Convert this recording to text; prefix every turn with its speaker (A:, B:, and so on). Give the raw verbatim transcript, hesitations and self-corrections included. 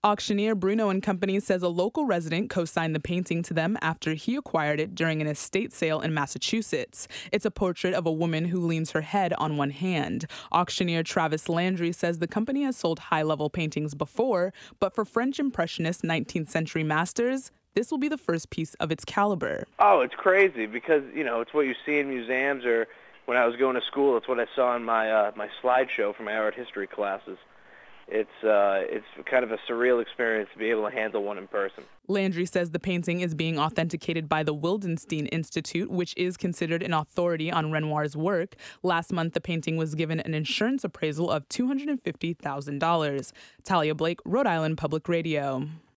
A: Auctioneer Bruno and Company says a local resident co-signed the painting to them after he acquired it during an estate sale in Massachusetts. It's a portrait of a woman who leans her head on one hand. Auctioneer Travis Landry says the company has sold high-level paintings before, but for French Impressionist nineteenth century masters, this will be the first piece of its caliber.
B: Oh, it's crazy because, you know, it's what you see in museums, or when I was going to school, it's what I saw in my uh, my slideshow for my art history classes. It's uh, it's kind of a surreal experience to be able to handle one in person.
A: Landry says the painting is being authenticated by the Wildenstein Institute, which is considered an authority on Renoir's work. Last month, the painting was given an insurance appraisal of two hundred fifty thousand dollars. Talia Blake, Rhode Island Public Radio.